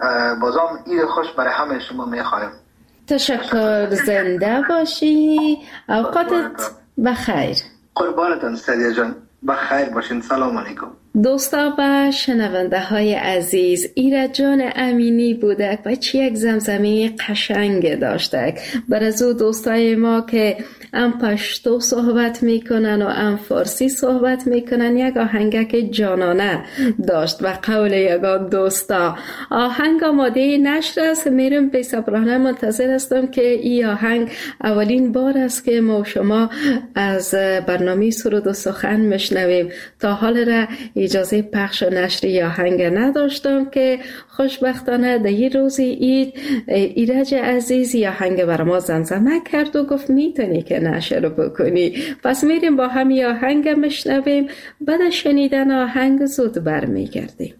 بازم عید خوش برای همه شما میخوایم. تشکر، زنده باشی، اوقاتت بخیر. قربانتان سدیه جان، بخیر باشین. سلام علیکم دوستا و شنونده های عزیز. ایرج جان امینی بودک و چی یک زمزمه قشنگ داشتک. بر از او دوستای ما که ام پشتو صحبت میکنن و ام فارسی صحبت میکنن یک آهنگک جانانه داشت و قول یگان دوستا. آهنگ آماده نشر است، میرم بی صبرانه منتظر هستم که این آهنگ اولین بار است که ما و شما از برنامه سرود و سخن میشنویم. تا حال را اجازه پخش و نشر آهنگ نداشتم که خوشبختانه در این روز عید ایرج عزیز آهنگ بر ما زمزمه کرد و گفت میتونی که نشر بکنی. پس میریم با هم آهنگ میشنویم، بعد شنیدن آهنگ زود برمیگردیم.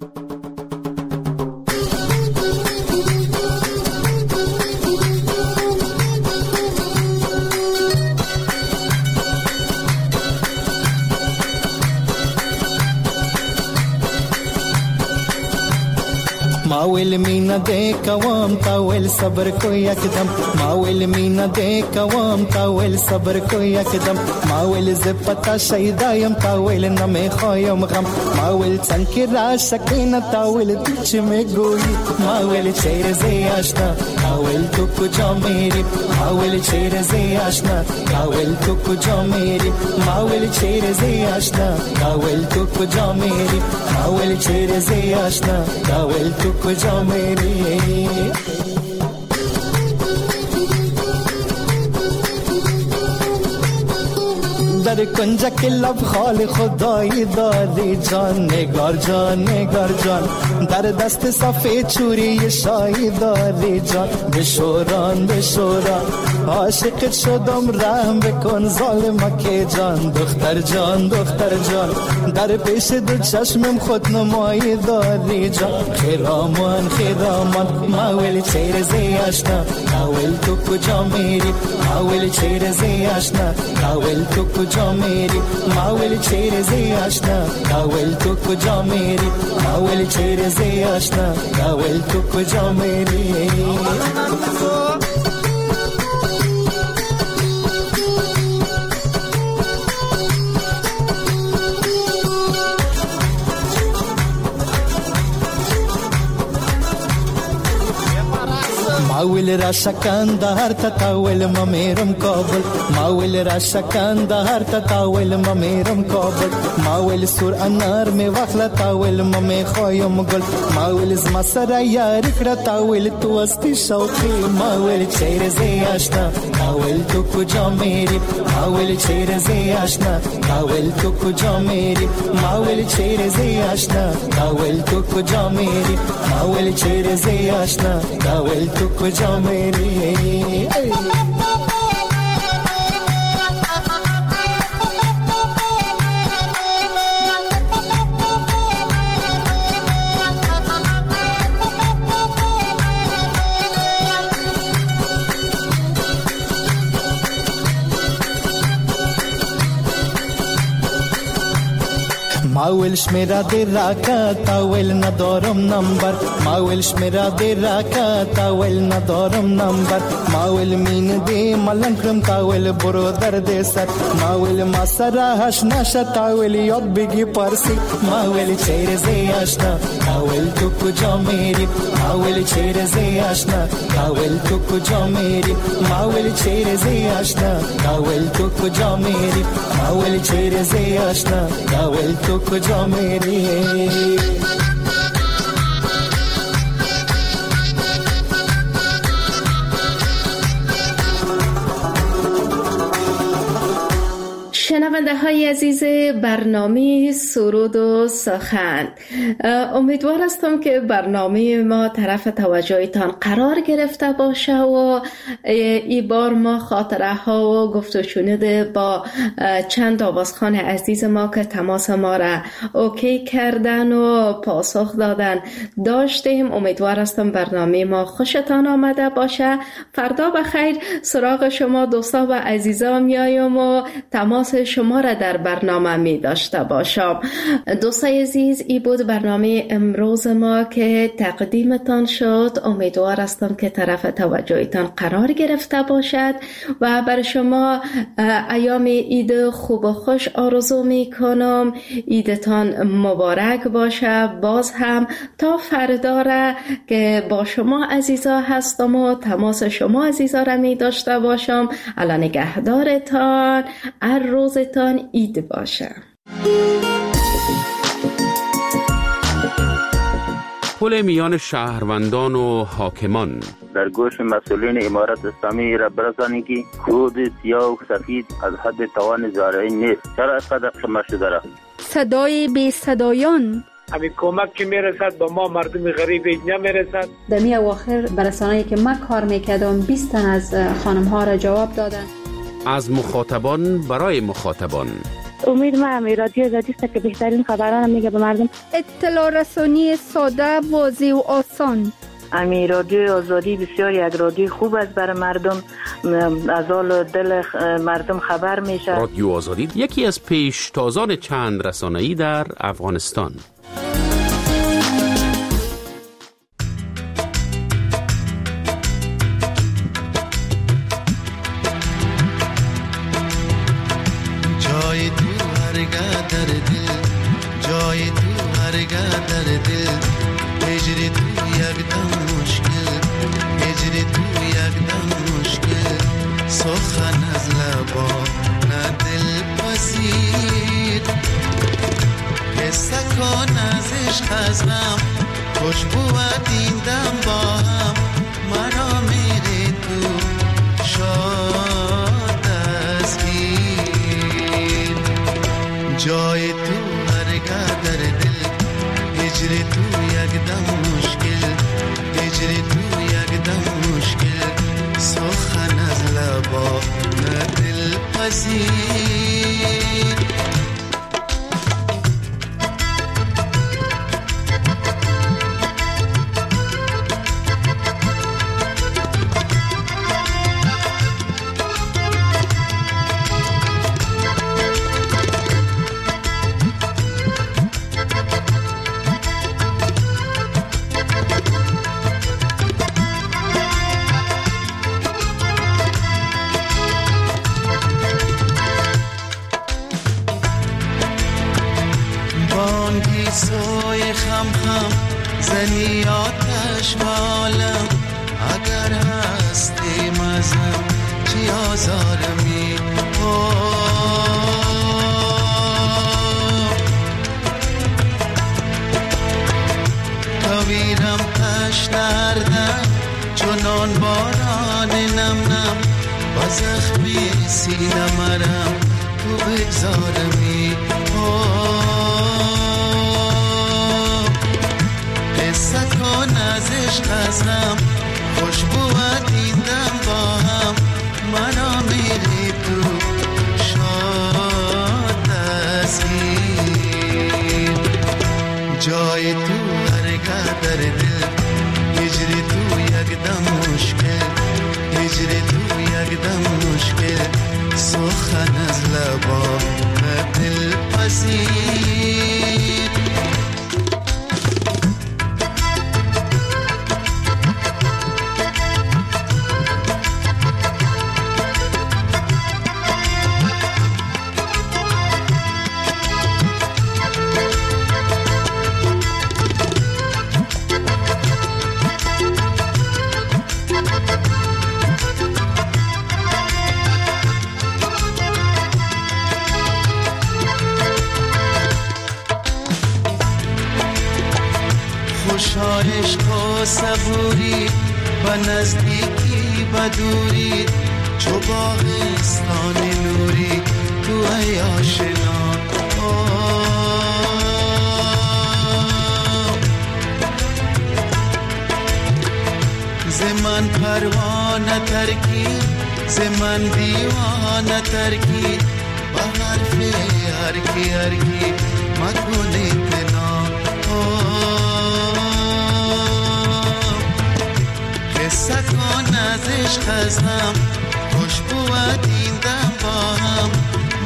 माविल मीना दे कवाम तावेल सबर को यकदम माविल मीना दे कवाम तावेल सबर को यकदम माविल ज पता शहीदायम तावेल न में खायम गम माविल चंकी राशकीन तावेल तुझ में गोई माविल चेर से आशना तावेल तू कुछ मेरी माविल चेर से आशना तावेल तू कुछ मेरी माविल चेर से आशना तावेल तू कुछ मेरी माविल चेर से आशना तावेल तू कुछ मेरी در کنج که لب خال خدایی داری جان نگار جان در دست صفی چوری شایی داری جان بشوران عاشقت شدم رحم بکن ظالمک جان دختر جان در پیش دو چشمم خود نمایی داری جان خیرامان ماویل چهره زی آشنا ماویل تو کجا میری ماویل چهره زی آشنا ماویل تو کجا मेरी मावल चेहरे से आशना कावल तो कुजा मेरी मावल चेहरे से आशना कावल तो कुजा मेरी माविल राशा कंदार ततावल ममेरम काबल माविल राशा कंदार ततावल ममेरम काबल माविल सुर अनार में वखला तावल ममे खायम गल माविल मसरा यार कड़ा तावल तू अस्ति शौकी माविल चेहरे से आशना तावल तू कुजा मेरी माविल चेहरे से आशना तावल तू कुजा मेरी माविल चेहरे से आशना तावल तू कुजा मेरी माविल चेहरे से आशना तावल तू कुजा मेरी माविल शमेरा दे राका तावेल न दौरम नंबर माविल शमेरा दे राका तावेल न दौरम नंबर माविल मीन दे मलंक्रम तावेल बरोदर दे सर माविल मसरा हशना तावेल योद बिगी परसी माविल चेहरे से आशना तावेल तू कुजा मेरी माविल चेहरे से आशना तावेल तू कुजा मेरी माविल चेहरे से आशना तावेल तू कुजा मेरी माविल चेहरे से आशना तावेल तू कुजा मेरी شنونده های عزیز برنامه سرود و سخن، امیدوار هستم که برنامه ما طرف توجهتان قرار گرفته باشه و این بار ما خاطره ها و گفت و شنود با چند آوازخوان عزیز ما که تماس ما را اوکی کردن و پاسخ دادن داشتیم. امیدوار هستم برنامه ما خوشتان آمده باشه. فردا بخیر سراغ شما دوستا و عزیزان میایم و تماس شما شما را در برنامه می داشته باشم. دوستای عزیز، این بود برنامه امروز ما که تقدیمتان شد. امیدوار هستم که طرف توجهتان قرار گرفته باشد و بر شما ایام عید خوب و خوش آرزو می کنم. عیدتان مبارک باشه. باز هم تا فردا را که با شما عزیزا هستم و تماس شما عزیزا را می داشته باشم. الله نگهدارتان. هر روزتان عید باشه. پل میان شهروندان و حاکمان. در گوش مسئولین امارت اسلامی را برسانید که خود سیاه و سفید از حد توان زارعی نیست. چرا اینقدر خمه شده را؟ صدای بی صدایان. همین کمک که میرسد با ما مردم غریب نمیرسد. در می اواخر برسانه‌ای که من کار میکردم 20 تن از خانم ها را جواب دادن. از مخاطبان برای مخاطبان. امید ما همی رادیو آزادی است که بهترین خبران میگه به مردم. اطلاع رسانی ساده، واضح و آسان. امی رادیو آزادی بسیار یک رادیو خوب است برای مردم. از حال دل مردم خبر میشه. رادیو آزادی یکی از پیشتازان چند رسانه‌ای در افغانستان.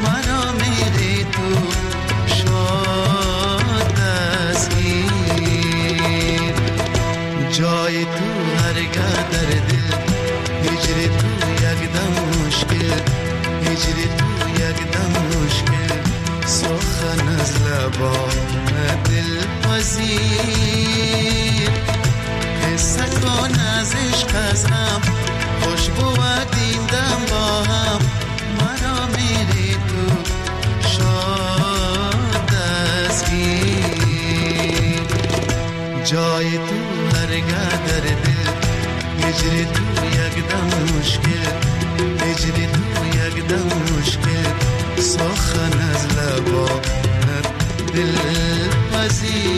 مرا میری تو شاد دستگیر جای تو هرگاه در دل هجری تو یک دم مشکل هجری تو یک دم مشکل سخن از لبان دل پذیر قصه کن از عشق از هم خوش بود این دم با هم مرا میری تو شاد دستگیر جای تو هرگاه در دل هجری تو یک دم مشکل هجری تو یک دم مشکل سخن از لبا دل پذیر